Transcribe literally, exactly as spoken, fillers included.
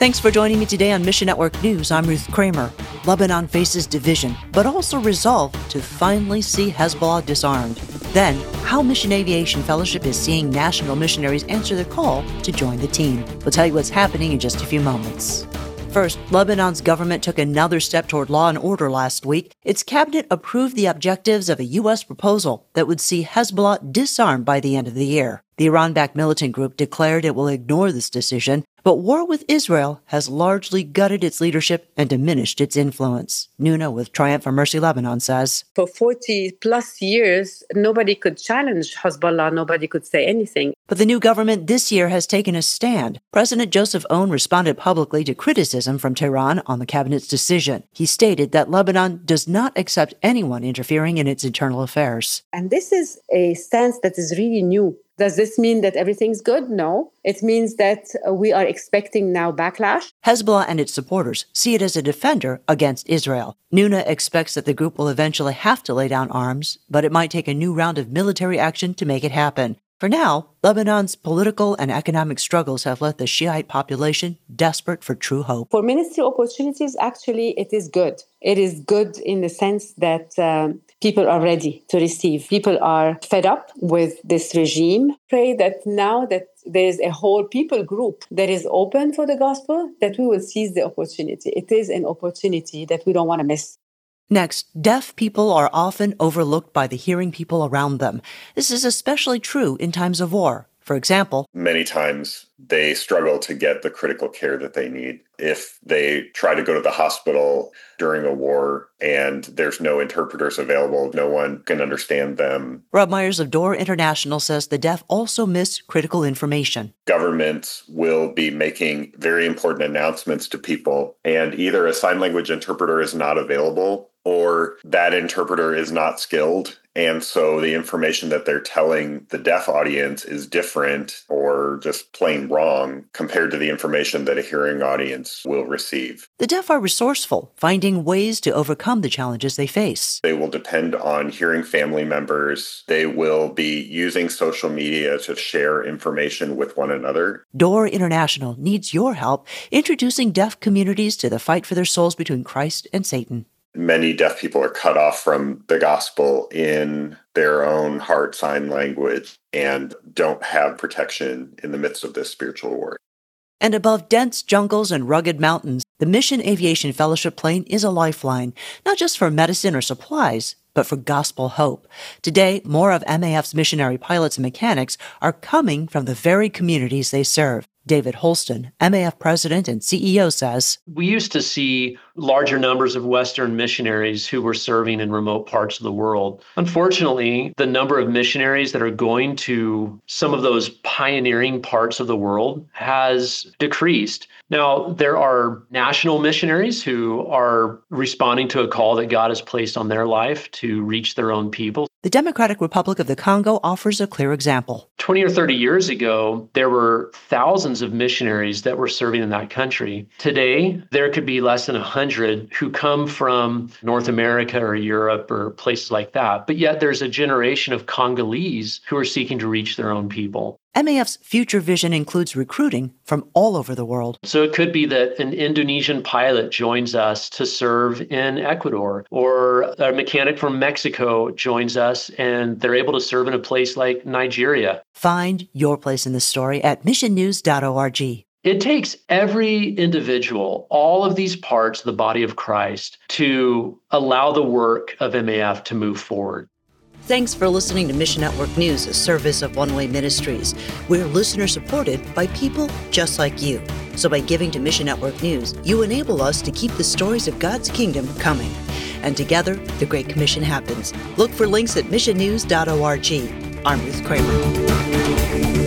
Thanks for joining me today on Mission Network News. I'm Ruth Kramer. Lebanon faces division, but also resolve to finally see Hezbollah disarmed. Then, how Mission Aviation Fellowship is seeing national missionaries answer the call to join the team. We'll tell you what's happening in just a few moments. First, Lebanon's government took another step toward law and order last week. Its cabinet approved the objectives of a U S proposal that would see Hezbollah disarmed by the end of the year. The Iran-backed militant group declared it will ignore this decision, but war with Israel has largely gutted its leadership and diminished its influence. Nuna with Triumph for Mercy Lebanon says, For forty plus years, nobody could challenge Hezbollah, nobody could say anything. But the new government this year has taken a stand. President Joseph Aoun responded publicly to criticism from Tehran on the cabinet's decision. He stated that Lebanon does not accept anyone interfering in its internal affairs. And this is a stance that is really new. Does this mean that everything's good? No. It means that uh, we are expecting now backlash. Hezbollah and its supporters see it as a defender against Israel. Nuna expects that the group will eventually have to lay down arms, but it might take a new round of military action to make it happen. For now, Lebanon's political and economic struggles have left the Shiite population desperate for true hope. For ministry opportunities, actually, it is good. It is good in the sense that um, people are ready to receive. People are fed up with this regime. Pray that now that there is a whole people group that is open for the gospel, that we will seize the opportunity. It is an opportunity that we don't want to miss. Next, deaf people are often overlooked by the hearing people around them. This is especially true in times of war. For example, many times they struggle to get the critical care that they need. If they try to go to the hospital during a war and there's no interpreters available, no one can understand them. Rob Myers of Door International says the deaf also miss critical information. Governments will be making very important announcements to people, and either a sign language interpreter is not available or that interpreter is not skilled. And so the information that they're telling the deaf audience is different or just plain wrong compared to the information that a hearing audience will receive. The deaf are resourceful, finding ways to overcome the challenges they face. They will depend on hearing family members. They will be using social media to share information with one another. Door International needs your help introducing deaf communities to the fight for their souls between Christ and Satan. Many deaf people are cut off from the gospel in their own heart sign language and don't have protection in the midst of this spiritual war. And above dense jungles and rugged mountains, the Mission Aviation Fellowship plane is a lifeline, not just for medicine or supplies, but for gospel hope. Today, more of M A F's missionary pilots and mechanics are coming from the very communities they serve. David Holston, M A F president and C E O, says, We used to see larger numbers of Western missionaries who were serving in remote parts of the world. Unfortunately, the number of missionaries that are going to some of those pioneering parts of the world has decreased. Now, there are national missionaries who are responding to a call that God has placed on their life to reach their own people. The Democratic Republic of the Congo offers a clear example. twenty or thirty years ago, there were thousands of missionaries that were serving in that country. Today, there could be less than one hundred who come from North America or Europe or places like that. But yet there's a generation of Congolese who are seeking to reach their own people. M A F's future vision includes recruiting from all over the world. So it could be that an Indonesian pilot joins us to serve in Ecuador, or a mechanic from Mexico joins us and they're able to serve in a place like Nigeria. Find your place in the story at mission news dot org. It takes every individual, all of these parts of the body of Christ, to allow the work of M A F to move forward. Thanks for listening to Mission Network News, a service of One Way Ministries. We're listener-supported by people just like you. So by giving to Mission Network News, you enable us to keep the stories of God's kingdom coming. And together, the Great Commission happens. Look for links at mission news dot org. I'm Ruth Kramer.